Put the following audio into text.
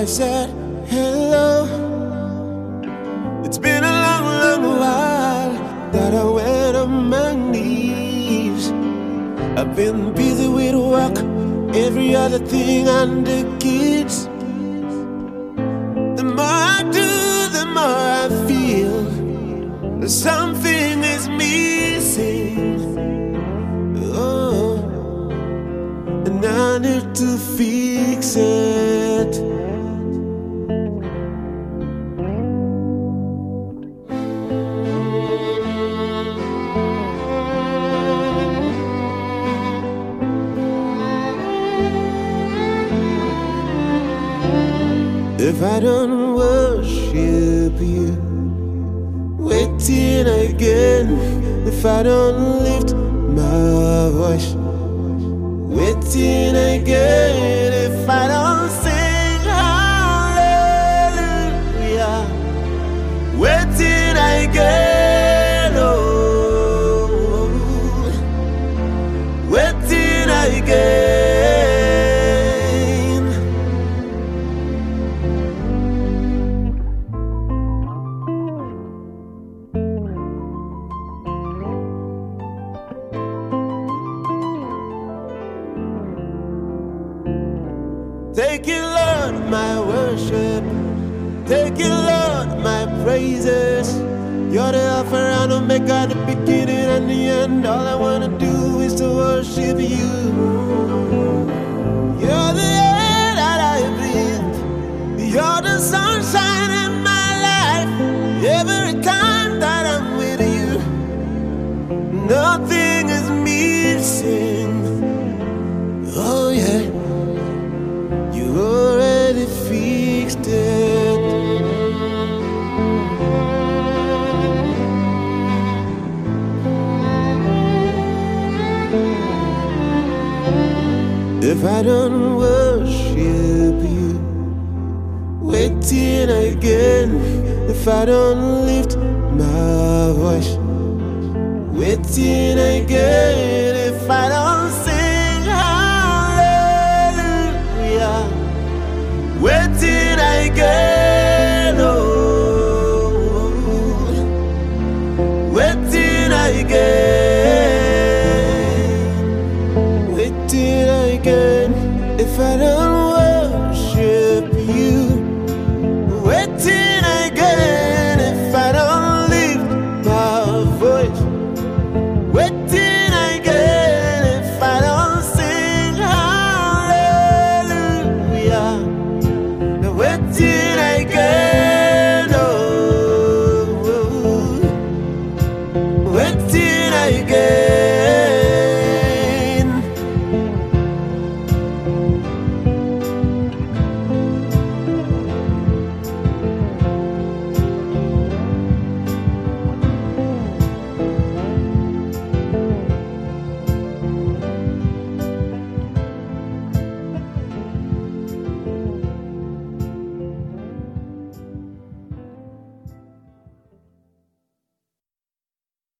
I said hello. It's been a long, long while that I went on my knees. I've been busy with work, every other thing, and the kids. The more I do, the more I feel that something is missing. Oh, and I need to fix it. If I don't worship you, waiting again. If I don't lift my voice, waiting again. If I don't sing hallelujah, waiting again. Oh, waiting again. Take it, Lord, my worship. Take it, Lord, my praises. You're the Alpha and Omega, the beginning and the end. All I wanna do is to worship you. You're the air that I breathe. You're the sunshine in my life. Every time that I'm with you, nothing is missing. Oh yeah, you already fixed it. If I don't worship you, waiting again. If I don't lift my voice, waiting again. If I don't